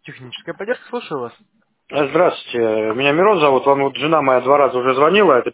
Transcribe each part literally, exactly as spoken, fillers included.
Техническая поддержка, слушаю вас. Э, Здравствуйте, меня Мирон зовут, вам вот жена моя два раза уже звонила. Это...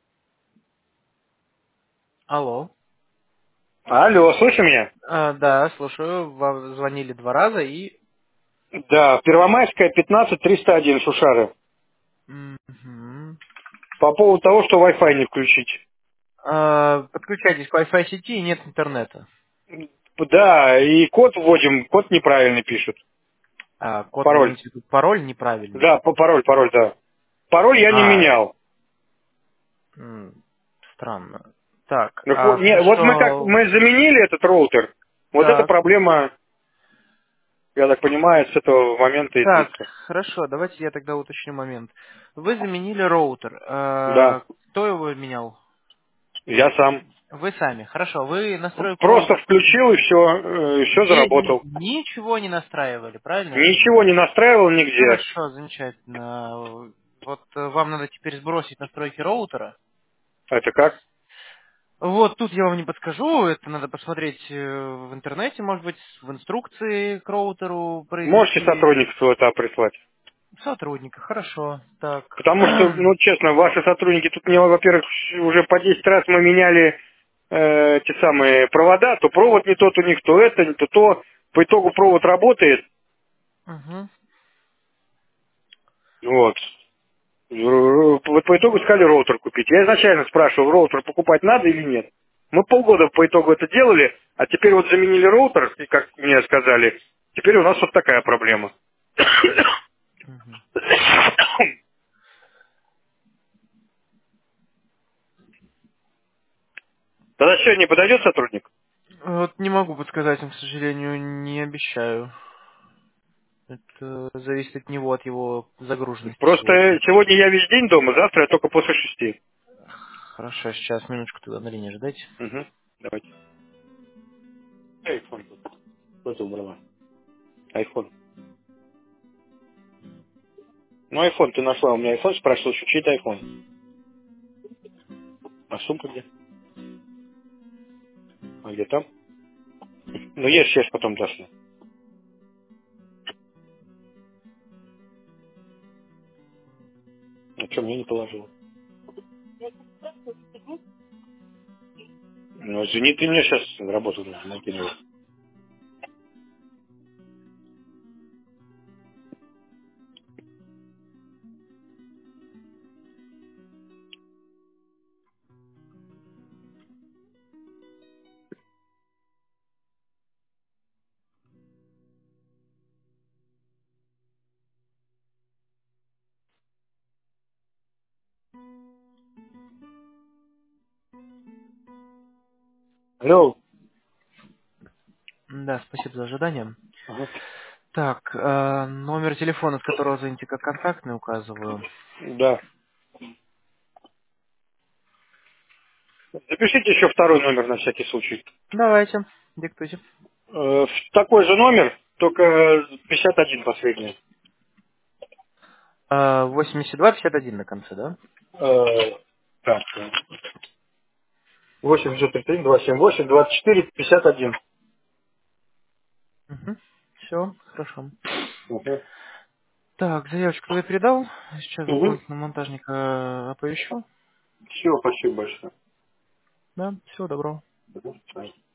Алло. Алло, слышите меня? А, да, слушаю. Вам звонили два раза и... Да, Первомайская, пятнадцать, триста один, Шушары. Мгм. По поводу того, что Wi-Fi не включить. А, подключайтесь к Wi-Fi сети и нет интернета. Да, и код вводим, код неправильный пишет. А, код вы Пароль. имеете в виду пароль неправильный. Да, по- пароль, пароль, да. Пароль я не А, менял. м, странно. Так, Ну, вот, а, не, вот мы как, хорошо. мы заменили этот роутер, вот эта Так, проблема, я так понимаю, с этого момента и так, длится. хорошо, давайте я тогда уточню момент. Вы заменили роутер. Да, А, кто его менял? я сам. Вы сами. Хорошо, вы настройку Просто роутера включил и все, все Где ни- заработал. ничего не настраивали, правильно я Ничего понимаю? не настраивал нигде. Хорошо, замечательно. Вот э, вам надо теперь сбросить настройки роутера. Это как? Вот тут я вам не подскажу, это надо посмотреть э, в интернете, может быть, в инструкции к роутеру Можете провести сотрудников своего прислать? сотрудника. Хорошо, так. Потому что, ну, честно, ваши сотрудники тут мне, во-первых, уже по десять раз мы меняли э, те самые провода, то провод не тот у них, то это, не то то. По итогу провод работает. Мгм. Вот. Р- Вот по итогу сказали роутер купить. Я изначально спрашивал, роутер покупать надо или нет. Мы полгода по итогу это делали, а теперь вот заменили роутер, и как мне сказали, теперь у нас вот такая проблема. Мгм. Тогда сегодня не подойдет сотрудник? Вот не могу подсказать вам, к сожалению, не обещаю. Это зависит от него, от его загруженности Просто сегодня. сегодня я весь день дома, завтра я только после шести. Хорошо, сейчас минуточку тогда на линии ждать. Угу. Давайте. Айфон тут. Кто это убрала? Айфон. Ну, айфон ты нашла. У меня айфон спрашивал, что чей-то айфон. А сумка где? А где там? Ну, ешь, ешь, потом дашь мне. А что, мне не положила? Ну, извини, ты мне сейчас работу нужно накинула. Алло. Да, спасибо за ожидание. Ага. Так, э, номер телефона, с которого звоните, как контактный, указываю. Да. Запишите еще второй номер на всякий случай. Давайте, диктуйте. Э, в такой же номер, только пятьдесят один последний. Э, восемьдесят два пятьдесят один на конце, да? Э, так. восемь девятьсот тридцать один, двадцать семь восемь, двадцать четыре, пятьдесят один. Угу. Все, хорошо. Угу. Так, заявочку я передал. Сейчас Угу. дополнительно монтажника оповещу. Все, спасибо большое. Да, всего доброго. Мгм.